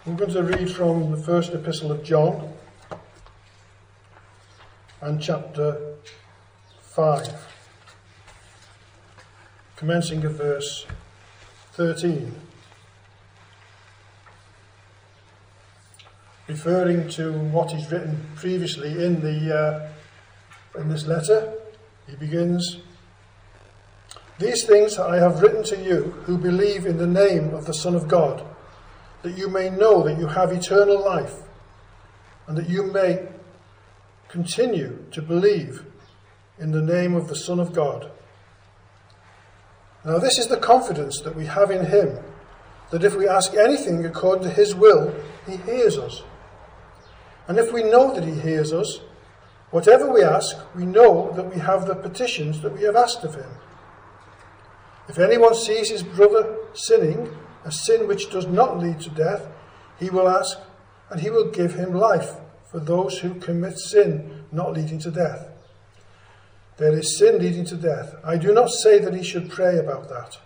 I'm going to read from the first epistle of John and chapter 5, commencing at verse 13, referring to what is written previously in this letter. He begins, "These things I have written to you who believe in the name of the Son of God, that you may know that you have eternal life, and that you may continue to believe in the name of the Son of God. Now this is the confidence that we have in him, that if we ask anything according to his will, he hears us. And if we know that he hears us, whatever we ask, we know that we have the petitions that we have asked of him. If anyone sees his brother sinning, a sin which does not lead to death, he will ask, and he will give him life for those who commit sin not leading to death. There is sin leading to death. I do not say that he should pray about that.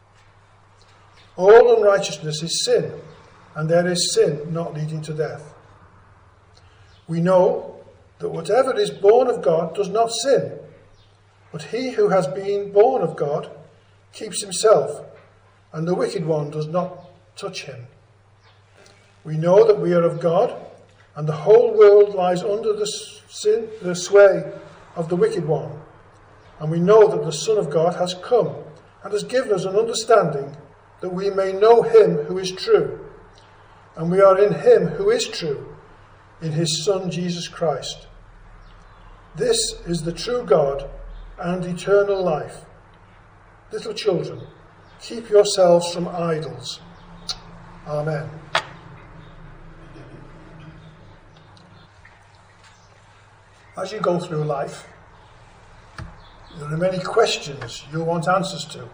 All unrighteousness is sin, and there is sin not leading to death. We know that whatever is born of God does not sin, but he who has been born of God keeps himself, and the wicked one does not touch him. We know that we are of God, and the whole world lies under the sway of the wicked one. And we know that the Son of God has come and has given us an understanding that we may know him who is true. And we are in him who is true, in his Son Jesus Christ. This is the true God and eternal life. Little children, keep yourselves from idols. Amen." As you go through life, there are many questions you'll want answers to.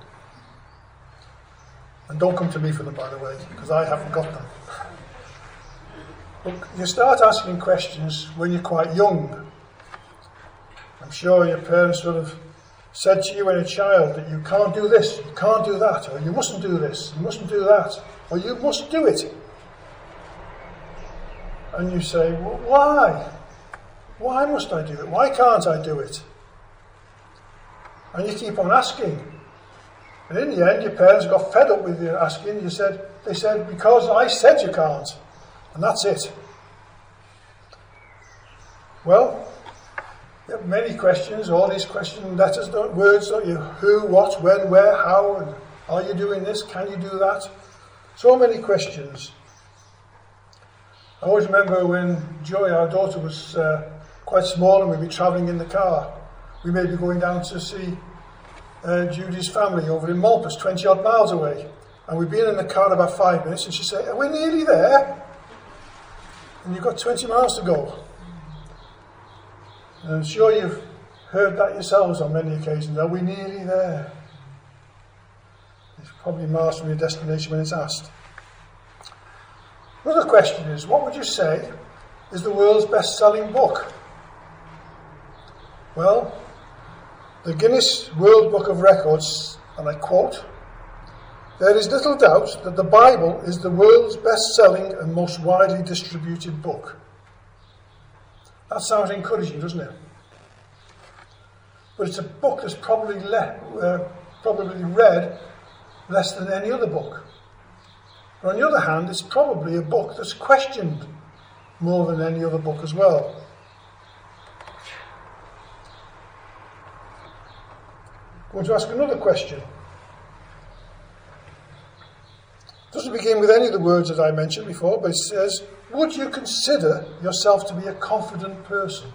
And don't come to me for them, by the way, because I haven't got them. But you start asking questions when you're quite young. I'm sure your parents would have said to you when a child that you can't do this, you can't do that, or you mustn't do this, you mustn't do that, or you must do it. And you say, well, why? Why must I do it? Why can't I do it? And you keep on asking. And in the end, your parents got fed up with you asking. They said, because I said you can't. And that's it. Well, you have many questions, all these question letters, words, don't you? Who, what, when, where, how, and are you doing this? Can you do that? So many questions. I always remember when Joy, our daughter, was quite small and we'd be travelling in the car. We may be going down to see Judy's family over in Malpas, 20 odd miles away. And we'd been in the car about 5 minutes and she'd say, "Are we nearly there?" And you've got 20 miles to go. And I'm sure you've heard that yourselves on many occasions. Are we nearly there? It's probably miles from your destination when it's asked. Another question is, what would you say is the world's best-selling book? Well, the Guinness World Book of Records, and I quote, "There is little doubt that the Bible is the world's best-selling and most widely distributed book." That sounds encouraging, doesn't it? But it's a book that's probably read less than any other book. But on the other hand, it's probably a book that's questioned more than any other book as well. I'm going to ask another question. It doesn't begin with any of the words that I mentioned before, but it says, would you consider yourself to be a confident person?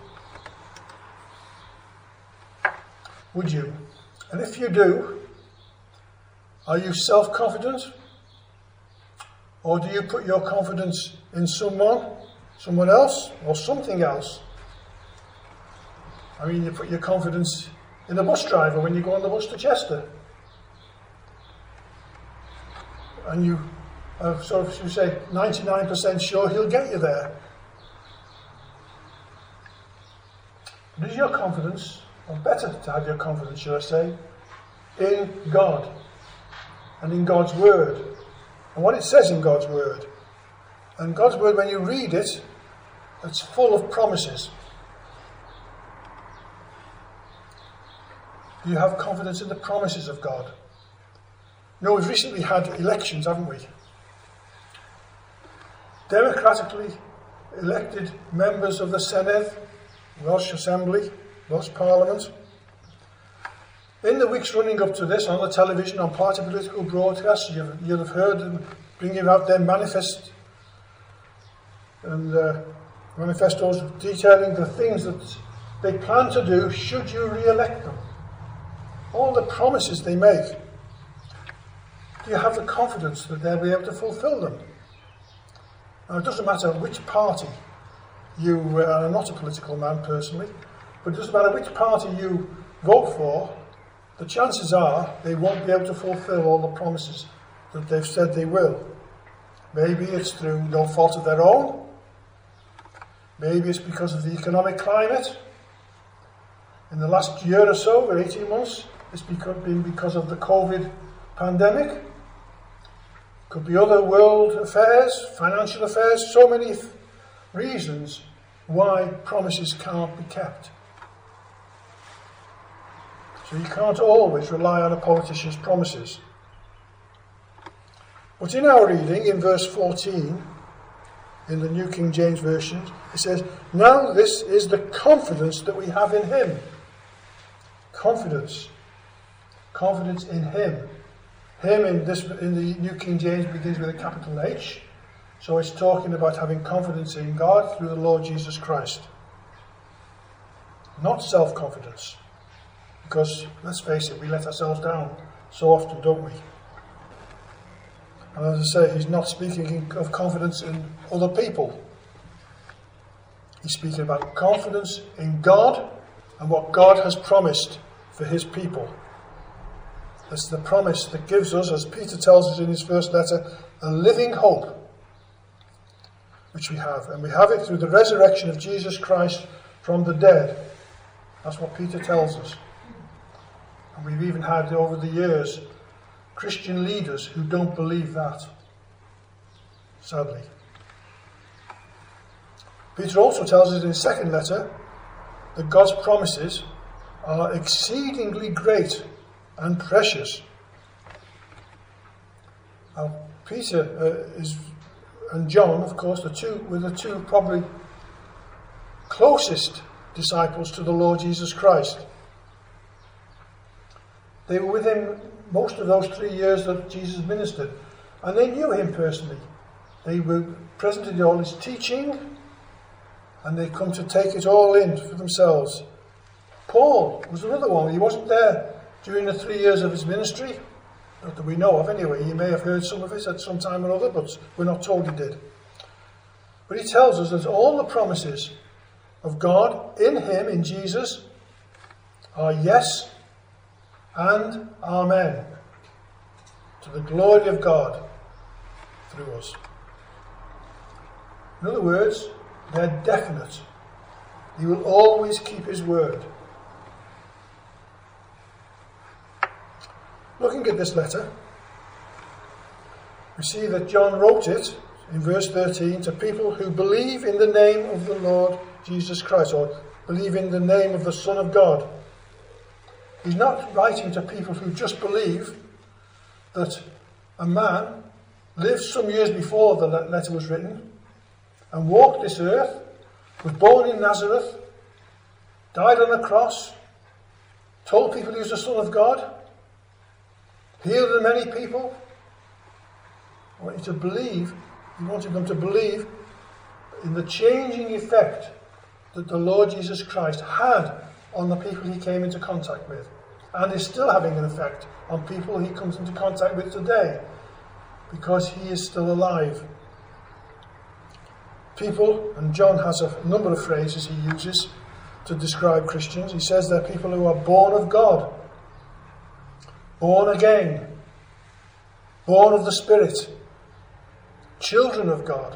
Would you? And if you do, are you self-confident? Or do you put your confidence in someone else, or something else? I mean, you put your confidence in a bus driver when you go on the bus to Chester. And you are sort of, you say, 99% sure he'll get you there. But is your confidence, or better to have your confidence, should I say, in God and in God's Word? And what it says in God's Word. And God's word, when you read it, it's full of promises. You have confidence in the promises of God. You know, we've recently had elections, haven't we? Democratically elected members of the Senedd, Welsh Assembly, Welsh Parliament. In the weeks running up to this, on the television, on party political broadcasts, you'll have heard them bringing out their manifest and manifestos detailing the things that they plan to do should you re-elect them. All the promises they make. Do you have the confidence that they'll be able to fulfill them? Now, it doesn't matter which party you are, not a political man personally, but it doesn't matter which party you vote for, the chances are they won't be able to fulfill all the promises that they've said they will. Maybe it's through no fault of their own. Maybe it's because of the economic climate. In the last year or so, or 18 months, it's been because of the COVID pandemic. Could be other world affairs, financial affairs, so many reasons why promises can't be kept. So you can't always rely on a politician's promises. But in our reading, in verse 14, in the New King James Version, it says, "Now this is the confidence that we have in him." Confidence. Confidence in him. Him in the New King James begins with a capital H. So it's talking about having confidence in God through the Lord Jesus Christ. Not self-confidence. Because, let's face it, we let ourselves down so often, don't we? And as I say, he's not speaking of confidence in other people. He's speaking about confidence in God and what God has promised for his people. It's the promise that gives us, as Peter tells us in his first letter, a living hope, which we have. And we have it through the resurrection of Jesus Christ from the dead. That's what Peter tells us. And we've even had, over the years, Christian leaders who don't believe that, sadly. Peter also tells us in his second letter that God's promises are exceedingly great and precious. Now, Peter and John, of course, were the two probably closest disciples to the Lord Jesus Christ. They were with him most of those 3 years that Jesus ministered, and they knew him personally. They were present in all his teaching, and they'd come to take it all in for themselves. Paul was another one. He wasn't there during the 3 years of his ministry, not that we know of anyway. He may have heard some of it at some time or other, but we're not told he did. But he tells us that all the promises of God in him, in Jesus, are yes and amen, to the glory of God through us. In other words, they're definite. He will always keep his word. Looking at this letter, we see that John wrote it in verse 13 to people who believe in the name of the Lord Jesus Christ, or believe in the name of the Son of God. He's not writing to people who just believe that a man lived some years before the letter was written and walked this earth, was born in Nazareth, died on a cross, told people he was the Son of God, healed many people. I want you to believe, he wanted them to believe in the changing effect that the Lord Jesus Christ had on the people he came into contact with, and is still having an effect on people he comes into contact with today, because he is still alive. People, and John has a number of phrases he uses to describe Christians. He says they're people who are born of God, born again, born of the Spirit, children of God.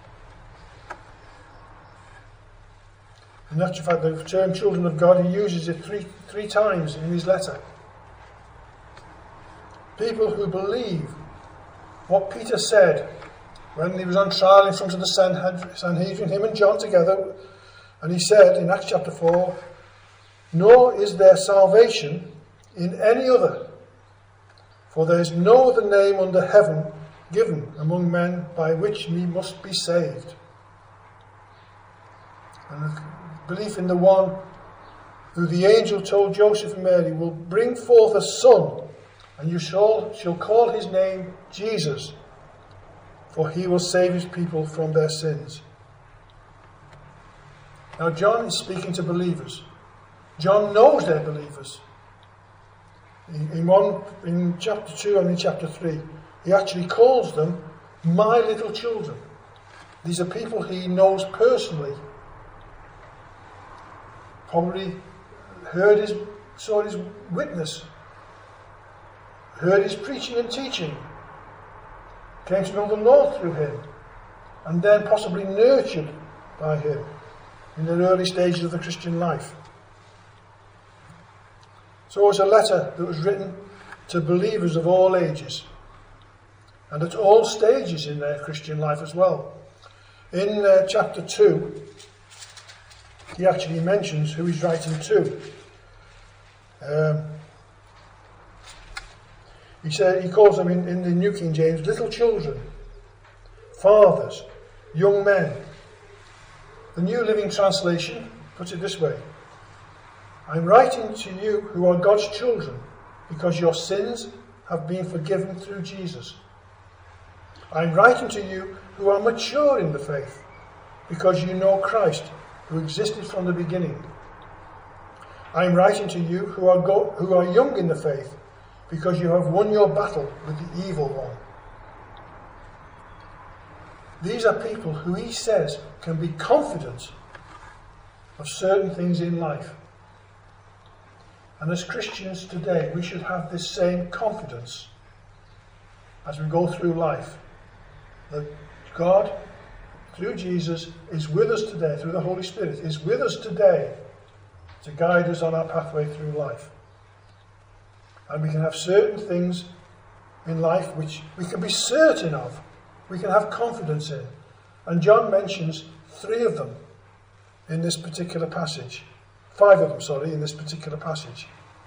In actual fact, the term children of God, he uses it three times in his letter. People who believe what Peter said when he was on trial in front of the Sanhedrin, him and John together, and he said in Acts chapter 4, "Nor is there salvation in any other, for there is no other name under heaven given among men by which we must be saved." And the belief in the one who the angel told Joseph and Mary will bring forth a son, and you shall call his name Jesus, for he will save his people from their sins. Now John is speaking to believers. John knows they're believers. In chapter 2 and in chapter 3, he actually calls them my little children. These are people he knows personally. Probably saw his witness, heard his preaching and teaching, came to know the Lord through him, and then possibly nurtured by him in the early stages of the Christian life. So it's a letter that was written to believers of all ages and at all stages in their Christian life as well. In chapter 2, he actually mentions who he's writing to. He calls them in the New King James little children, fathers, young men. The New Living Translation puts it this way: "I'm writing to you who are God's children because your sins have been forgiven through Jesus. I'm writing to you who are mature in the faith because you know Christ, who existed from the beginning. I'm writing to you who are young in the faith because you have won your battle with the evil one." These are people who he says can be confident of certain things in life. And as Christians today, we should have this same confidence as we go through life, that God, through Jesus, is with us today, through the Holy Spirit, is with us today to guide us on our pathway through life. And we can have certain things in life which we can be certain of, we can have confidence in. And John mentions 3 of them in this particular passage. 5 of them, in this particular passage.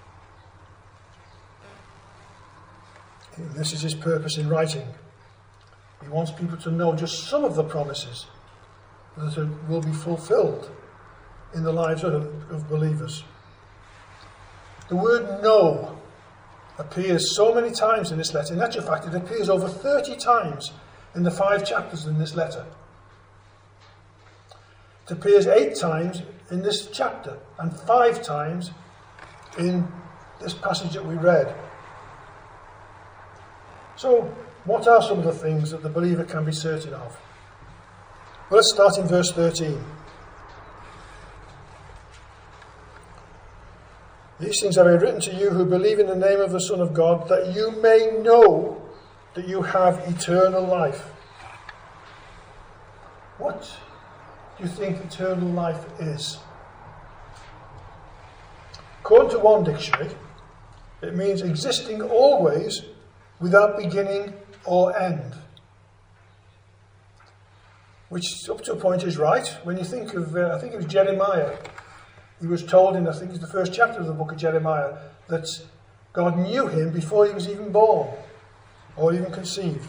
And this is his purpose in writing. He wants people to know just some of the promises that will be fulfilled in the lives of believers. The word "know" appears so many times in this letter. In actual fact, it appears over 30 times in the 5 chapters in this letter. It appears 8 times in this chapter and 5 times in this passage that we read. So, what are some of the things that the believer can be certain of? Well, let's start in verse 13. "These things have I written to you who believe in the name of the Son of God, that you may know that you have eternal life." What do you think eternal life is? According to one dictionary, it means existing always without beginning or end. Which up to a point is right. When you think of, I think it was Jeremiah, he was told in, I think it's the first chapter of the book of Jeremiah, that God knew him before he was even born or even conceived.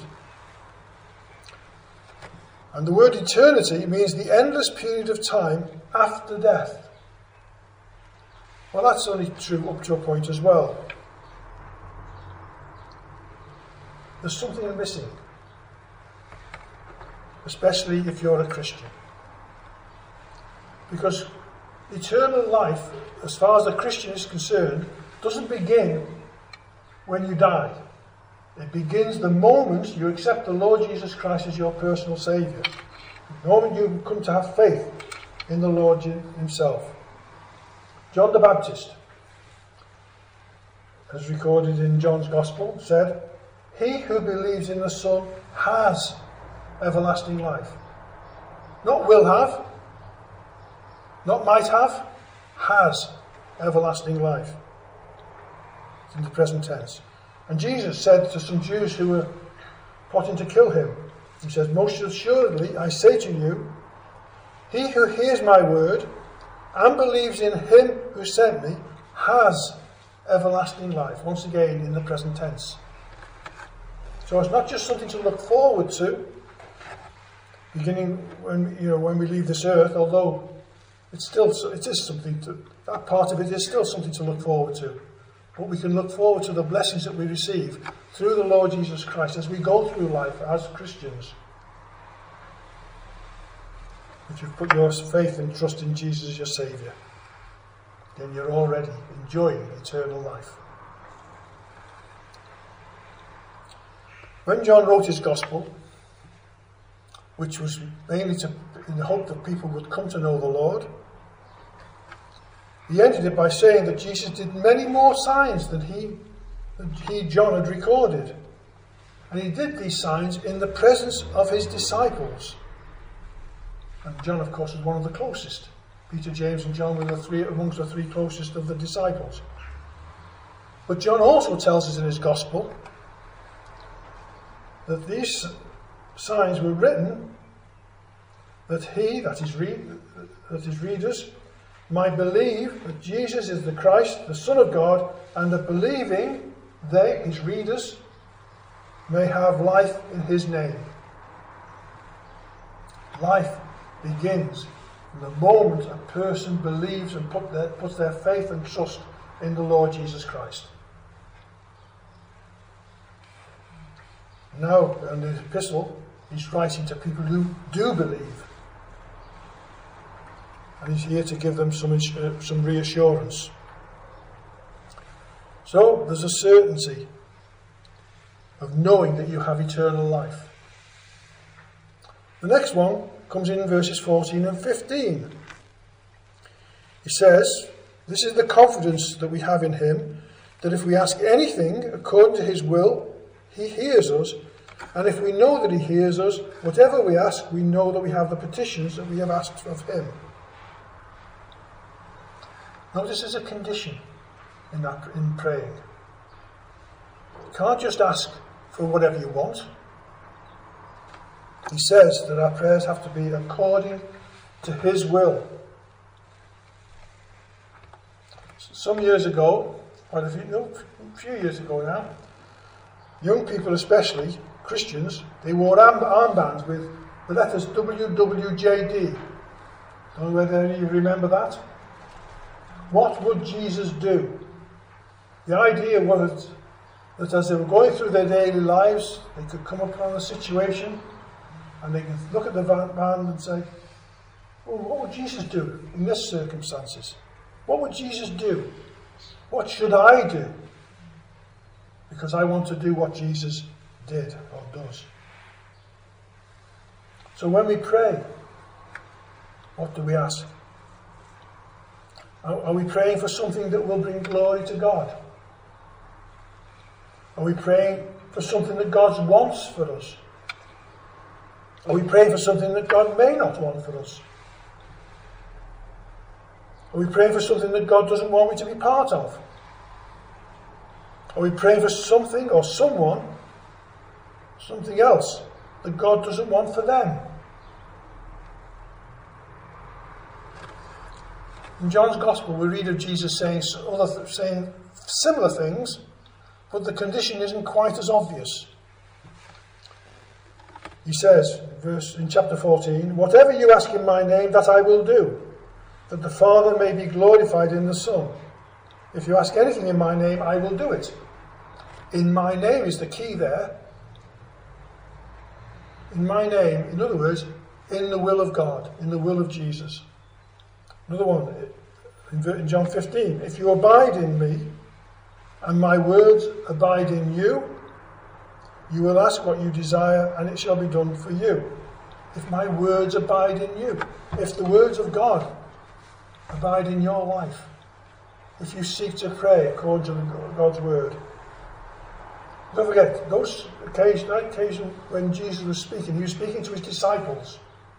And the word eternity means the endless period of time after death. Well, that's only true up to a point as well. There's something missing, especially if you're a Christian. Because eternal life, as far as the Christian is concerned, doesn't begin when you die. It begins the moment you accept the Lord Jesus Christ as your personal Saviour. The moment you come to have faith in the Lord himself. John the Baptist, as recorded in John's Gospel, said, "He who believes in the Son has everlasting life." Not will have, not might have, has everlasting life. It's in the present tense. And Jesus said to some Jews who were plotting to kill him He says, most assuredly, I say to you, he who hears my word and believes in him who sent me has everlasting life. Once again, in the present tense. So it's not just something to look forward to, beginning when we leave this earth, although it is something that part of it is still something to look forward to. But we can look forward to the blessings that we receive through the Lord Jesus Christ as we go through life as Christians. If you've put your faith and trust in Jesus as your Saviour, then you're already enjoying eternal life. When John wrote his Gospel, which was mainly in the hope that people would come to know the Lord, he ended it by saying that Jesus did many more signs than John, had recorded. And he did these signs in the presence of his disciples. And John, of course, was one of the closest. Peter, James and John were amongst the three closest of the disciples. But John also tells us in his Gospel that these signs were written that his readers might believe that Jesus is the Christ, the Son of God, and that believing they, his readers, may have life in his name. Life begins from the moment a person believes and puts their faith and trust in the Lord Jesus Christ. Now, in the epistle, he's writing to people who do believe. And he's here to give them some reassurance. So, there's a certainty of knowing that you have eternal life. The next one comes in verses 14 and 15. He says, this is the confidence that we have in him, that if we ask anything according to his will, he hears us. And if we know that he hears us, whatever we ask, we know that we have the petitions that we have asked of him. Notice there's a condition in praying. You can't just ask for whatever you want. He says that our prayers have to be according to his will. Some years ago, a few years ago now, young people especially, Christians, they wore armbands with the letters WWJD. Don't know whether you remember that. What would Jesus do? The idea was that as they were going through their daily lives, they could come upon a situation and they could look at the band and say, well, what would Jesus do in this circumstances? What would Jesus do? What should I do? Because I want to do what Jesus did or does. So when we pray, what do we ask? Are we praying for something that will bring glory to God? Are we praying for something that God wants for us? Are we praying for something that God may not want for us? Are we praying for something that God doesn't want me to be part of? Are we praying for something or someone, something else, that God doesn't want for them? In John's Gospel, we read of Jesus saying similar things, but the condition isn't quite as obvious. He says, in chapter 14, whatever you ask in my name, that I will do, that the Father may be glorified in the Son. If you ask anything in my name, I will do it. In my name is the key there. In my name, in other words, in the will of God, in the will of Jesus. Another one, in John 15, if you abide in me, and my words abide in you, you will ask what you desire, and it shall be done for you. If my words abide in you, if the words of God abide in your life, if you seek to pray according to God's word. Don't forget, that occasion when Jesus was speaking, he was speaking to his disciples.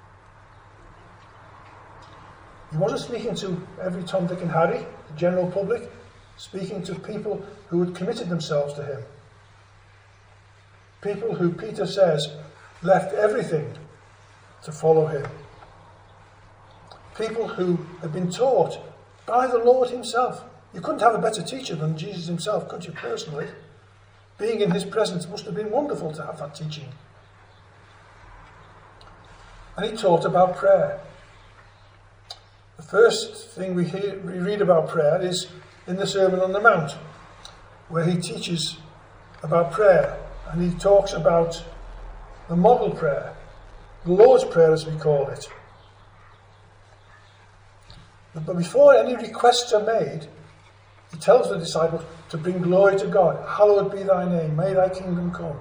He wasn't speaking to every Tom, Dick and Harry, the general public, speaking to people who had committed themselves to him. People who Peter says, left everything to follow him. People who had been taught by the Lord himself. You couldn't have a better teacher than Jesus himself, could you, personally? Being in his presence must have been wonderful to have that teaching. And he taught about prayer. The first thing we read about prayer is in the Sermon on the Mount, where he teaches about prayer. And he talks about the model prayer, the Lord's Prayer as we call it. But before any requests are made, he tells the disciples to bring glory to God. Hallowed be thy name, may thy kingdom come.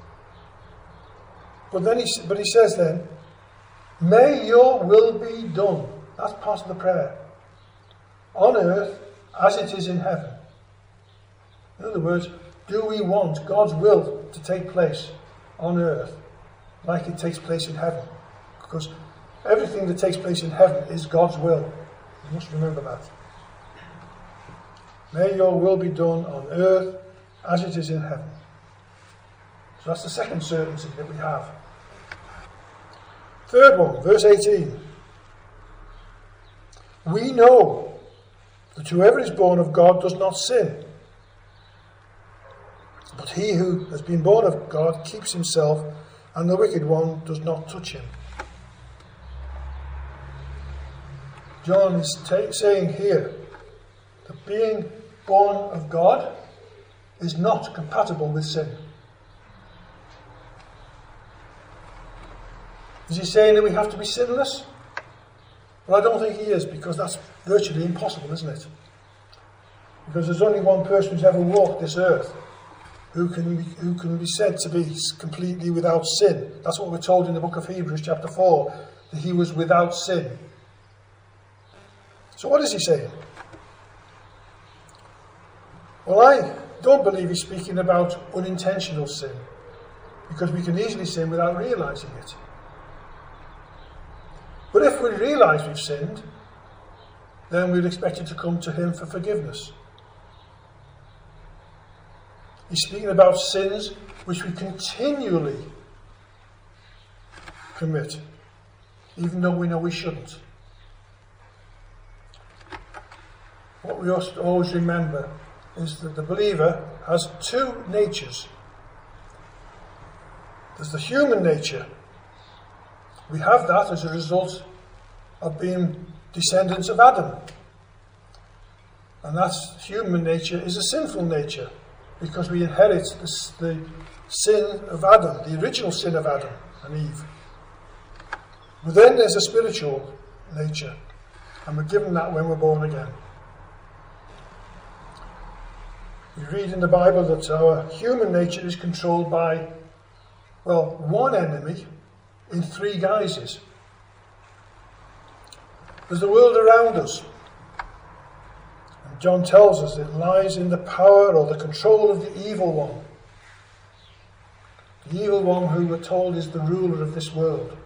But he says then, may your will be done. That's part of the prayer. On earth as it is in heaven. In other words, do we want God's will to take place on earth like it takes place in heaven? Because everything that takes place in heaven is God's will. You must remember that. May your will be done on earth as it is in heaven. So that's the second certainty that we have. Third one, verse 18. We know that whoever is born of God does not sin. But he who has been born of God keeps himself, and the wicked one does not touch him. John is saying here that being born of God is not compatible with sin. Is he saying that we have to be sinless? Well, I don't think he is, because that's virtually impossible, isn't it? Because there's only one person who's ever walked this earth who can be said to be completely without sin. That's what we're told in the book of Hebrews chapter 4, that he was without sin. So what is he saying? Well, I don't believe he's speaking about unintentional sin, because we can easily sin without realising it. But if we realise we've sinned, then we'd expect it to come to him for forgiveness. He's speaking about sins which we continually commit, even though we know we shouldn't. What we must always remember is that the believer has two natures. There's the human nature. We have that as a result of being descendants of Adam. And that human nature is a sinful nature, because we inherit the sin of Adam, the original sin of Adam and Eve. But then there's a spiritual nature, and we're given that when we're born again. We read in the Bible that our human nature is controlled by, one enemy in three guises. There's the world around us. And John tells us it lies in the power or the control of the evil one. The evil one who we're told is the ruler of this world.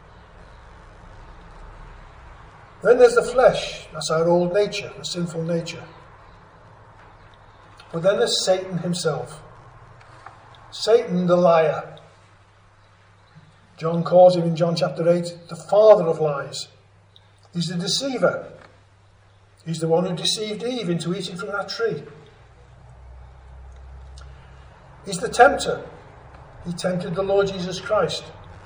Then there's the flesh. That's our old nature, the sinful nature. But then there's Satan himself. Satan the liar. John calls him in John chapter 8 the father of lies. He's the deceiver. He's the one who deceived Eve into eating from that tree. He's the tempter. He tempted the Lord Jesus Christ.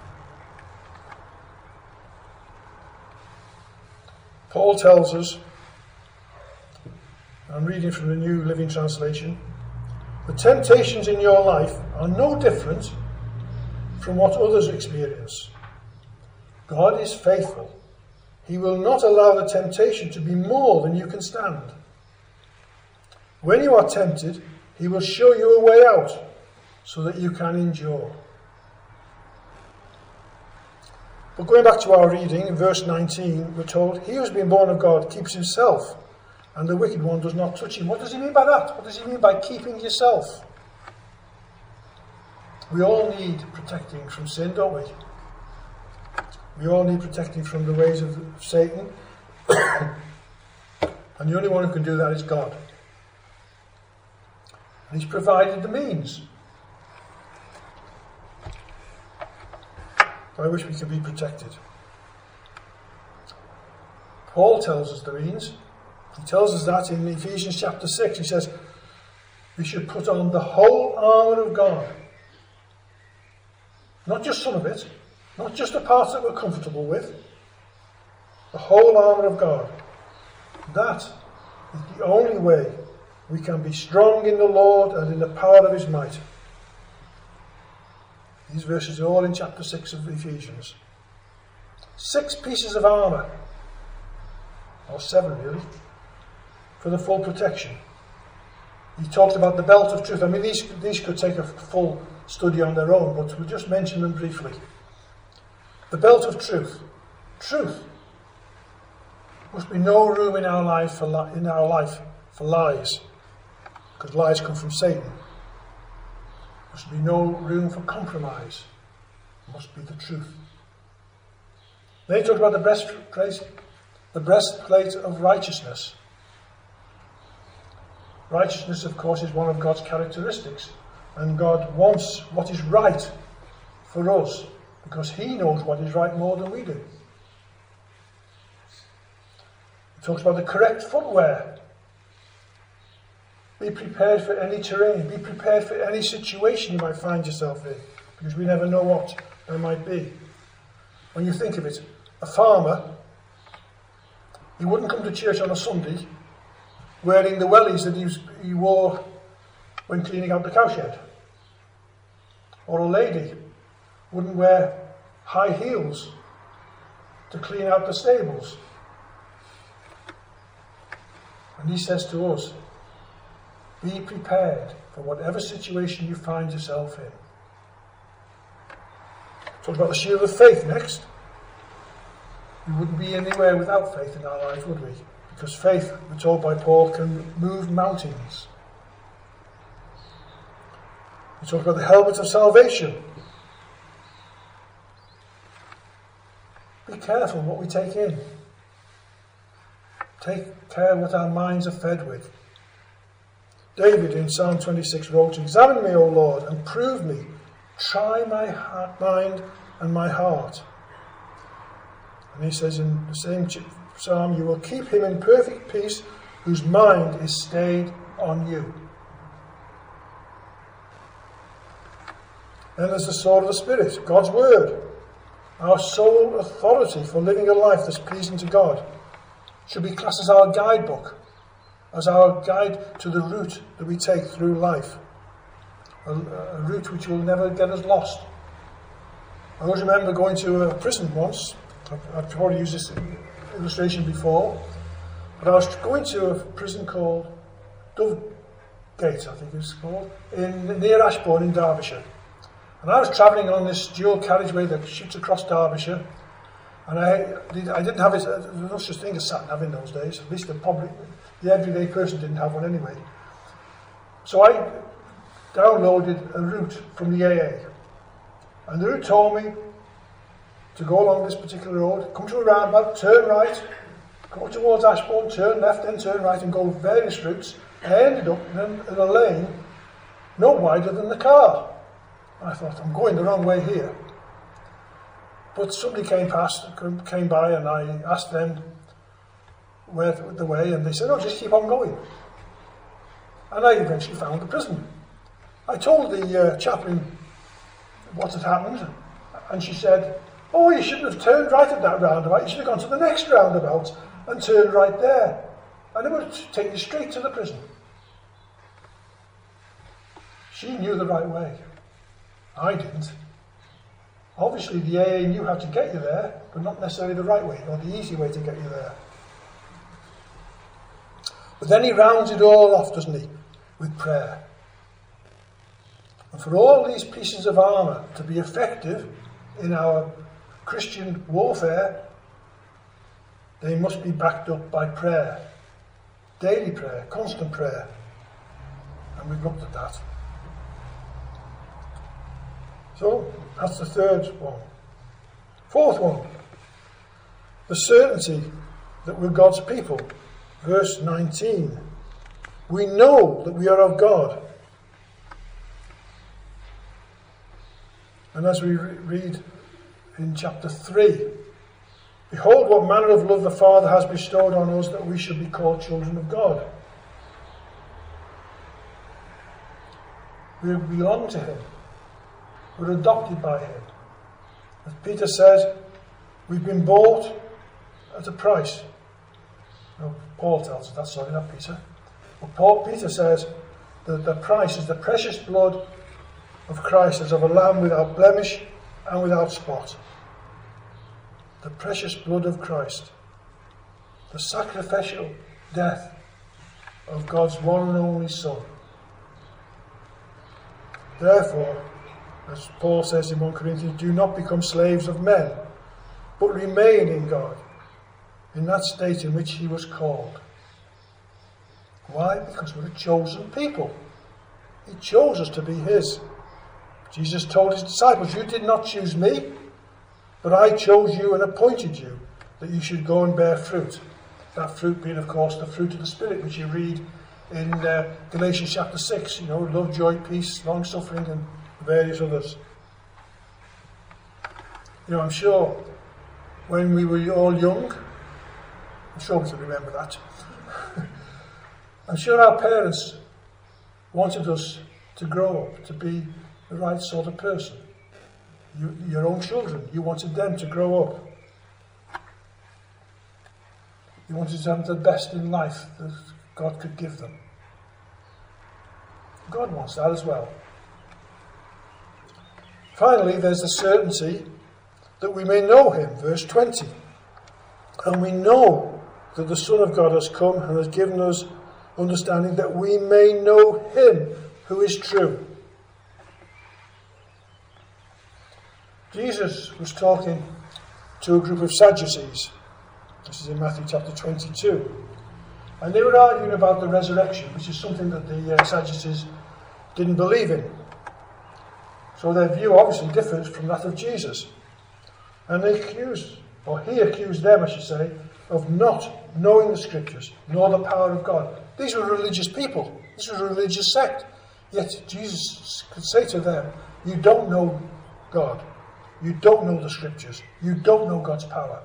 Paul tells us, I'm reading from the New Living Translation, the temptations in your life are no different from what others experience. God is faithful. He will not allow the temptation to be more than you can stand. When you are tempted, he will show you a way out so that you can endure. But going back to our reading, in verse 19, we're told, he who has been born of God keeps himself, and the wicked one does not touch him. What does he mean by that? What does he mean by keeping yourself? We all need protecting from sin, don't we? We all need protecting from the ways of Satan. And the only one who can do that is God. And he's provided the means. by which we can be protected. Paul tells us the means. He tells us that in Ephesians chapter 6. He says we should put on the whole armour of God. Not just some of it, not just the parts that we're comfortable with. The whole armour of God. That is the only way we can be strong in the Lord and in the power of his might. These verses are all in chapter 6 of Ephesians. 6 pieces of armour, or 7 really, for the full protection. He talked about the belt of truth. I mean, these could take a full study on their own, but we'll just mention them briefly. The belt of truth. Truth. Must be no room in our life for lies, because lies come from Satan. Must be no room for compromise. Must be the truth. Then he talked about the breastplate of righteousness. Righteousness, of course, is one of God's characteristics, and God wants what is right for us, because he knows what is right more than we do. He talks about the correct footwear. Be prepared for any terrain. Be prepared for any situation you might find yourself in, because we never know what there might be. When you think of it, a farmer, he wouldn't come to church on a Sunday wearing the wellies that he wore when cleaning out the cowshed. Or a lady wouldn't wear high heels to clean out the stables. And he says to us, be prepared for whatever situation you find yourself in. Talk about the shield of faith next. We wouldn't be anywhere without faith in our life, would we? Because faith, we're told by Paul, can move mountains. We talk about the helmet of salvation. Be careful what we take in. Take care what our minds are fed with. David in Psalm 26 wrote, examine me, O Lord, and prove me. Try my mind and my heart. And he says in the same psalm, you will keep him in perfect peace whose mind is stayed on you. Then there's the sword of the Spirit, God's word. Our sole authority for living a life that's pleasing to God should be classed as our guidebook, as our guide to the route that we take through life. A route which will never get us lost. I always remember going to a prison once. I've probably used this illustration before, but I was going to a prison called Dovegate, I think it's called, near Ashbourne in Derbyshire. And I was travelling on this dual carriageway that shoots across Derbyshire, and I didn't have it. There was no such thing as sat-nav in those days. At least the everyday person didn't have one anyway. So I downloaded a route from the AA, and the route told me to go along this particular road, come to a roundabout, turn right, go towards Ashbourne, turn left, then turn right, and go various routes. I ended up in a lane no wider than the car. I thought, I'm going the wrong way here. But somebody came by, and I asked them where the way, and they said, oh, just keep on going. And I eventually found the prison. I told the chaplain what had happened, and she said, oh, you shouldn't have turned right at that roundabout, you should have gone to the next roundabout and turned right there. And it would take you straight to the prison. She knew the right way. I didn't. Obviously the AA knew how to get you there, but not necessarily the right way, or the easy way to get you there. But then he rounds it all off, doesn't he, with prayer. And for all these pieces of armour to be effective in our Christian warfare, they must be backed up by prayer. Daily prayer, constant prayer. And we've looked at that. So, that's the third one. Fourth one, the certainty that we're God's people. Verse 19. We know that we are of God. And as we read in chapter 3. Behold what manner of love the Father has bestowed on us, that we should be called children of God. We belong to him. We're adopted by him. As Peter says, we've been bought at a price. No, Paul tells us that, sorry, not Peter. But Peter says that the price is the precious blood of Christ as of a lamb without blemish and without spot. The precious blood of Christ. The sacrificial death of God's one and only Son. Therefore, as Paul says in 1 Corinthians, do not become slaves of men, but remain in God, in that state in which he was called. Why? Because we're a chosen people. He chose us to be his. Jesus told his disciples, you did not choose me, but I chose you and appointed you that you should go and bear fruit. That fruit being, of course, the fruit of the Spirit, which you read in Galatians chapter 6, love, joy, peace, long-suffering, and various others. I'm sure when we were all young, I'm sure we can remember that. I'm sure our parents wanted us to grow up to be the right sort of person. Your own children, you wanted them to grow up. You wanted to have the best in life that God could give them. God wants that as well. Finally, there's the certainty that we may know him, verse 20. And we know that the Son of God has come and has given us understanding that we may know him who is true. Jesus was talking to a group of Sadducees. This is in Matthew chapter 22. And they were arguing about the resurrection, which is something that the Sadducees didn't believe in. So their view obviously differs from that of Jesus. And he accused them, I should say, of not knowing the Scriptures, nor the power of God. These were religious people. This was a religious sect. Yet Jesus could say to them, you don't know God. You don't know the Scriptures. You don't know God's power.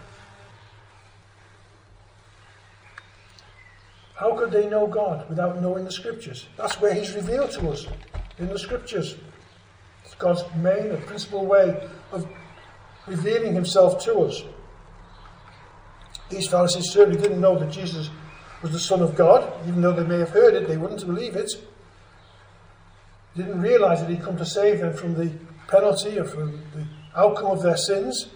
How could they know God without knowing the Scriptures? That's where he's revealed to us, in the Scriptures. It's God's main and principal way of revealing himself to us. These Pharisees certainly didn't know that Jesus was the Son of God. Even though they may have heard it, they wouldn't believe it. They didn't realise that he'd come to save them from the penalty or from the outcome of their sins.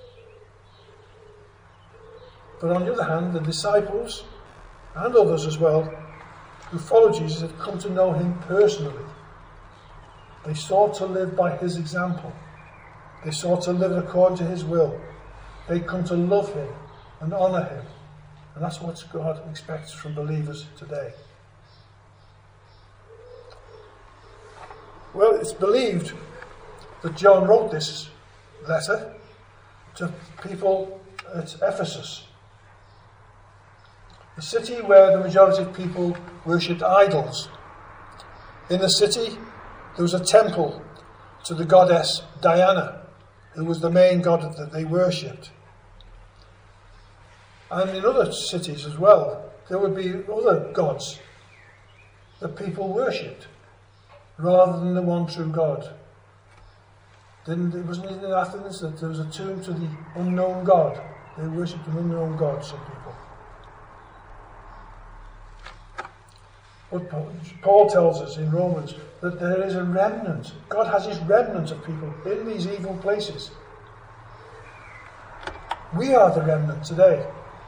But on the other hand, the disciples and others as well who followed Jesus had come to know him personally. They sought to live by his example. They sought to live according to his will. They'd come to love him and honour him. And that's what God expects from believers today. Well, it's believed that John wrote this letter to people at Ephesus, the city where the majority of people worshipped idols. In the city, there was a temple to the goddess Diana, who was the main god that they worshipped. And in other cities as well, there would be other gods that people worshipped, rather than the one true God. It wasn't in Athens that there was a tomb to the unknown God. They worshipped an unknown God, some people. But Paul tells us in Romans that there is a remnant. God has his remnant of people in these evil places. We are the remnant today.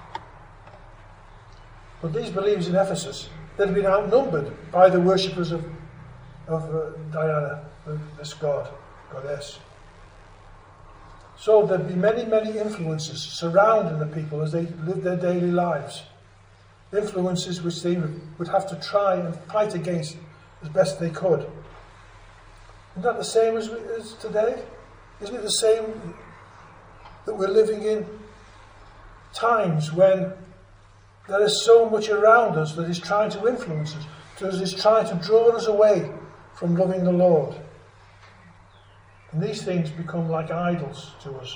But these believers in Ephesus, they'd been outnumbered by the worshippers of Diana, this goddess. So there'd be many, many influences surrounding the people as they lived their daily lives. Influences which they would have to try and fight against as best they could. Isn't that the same as today? Isn't it the same that we're living in times when there is so much around us that is trying to influence us, that is trying to draw us away from loving the Lord? And these things become like idols to us.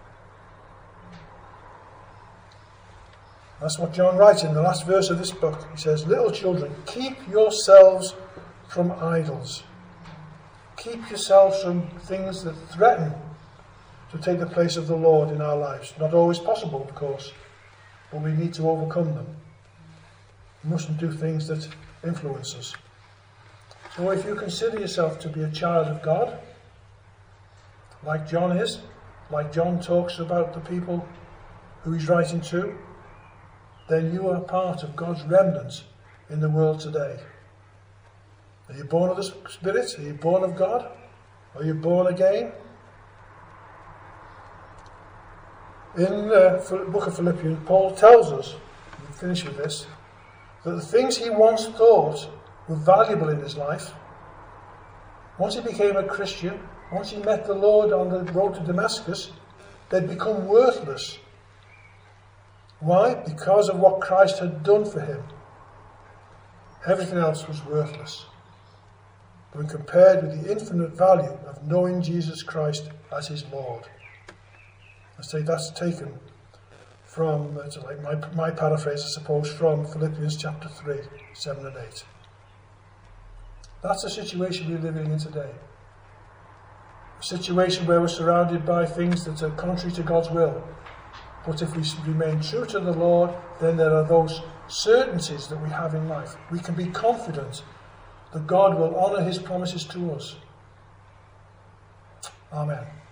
That's what John writes in the last verse of this book. He says, "Little children, keep yourselves from idols." Keep yourselves from things that threaten to take the place of the Lord in our lives. Not always possible, of course, but we need to overcome them. We mustn't do things that influence us. So if you consider yourself to be a child of God, like John is, like John talks about the people who he's writing to, then you are part of God's remnant in the world today. Are you born of the Spirit? Are you born of God? Are you born again? In the book of Philippians, Paul tells us, we'll finish with this, that the things he once thought were valuable in his life, once he became a Christian, once he met the Lord on the road to Damascus, they'd become worthless. Why? Because of what Christ had done for him. Everything else was worthless when compared with the infinite value of knowing Jesus Christ as his Lord. I say that's taken from, it's like my paraphrase, I suppose, from Philippians chapter 3, 7 and 8. That's the situation we're living in today. A situation where we're surrounded by things that are contrary to God's will. But if we remain true to the Lord, then there are those certainties that we have in life. We can be confident that God will honour his promises to us. Amen.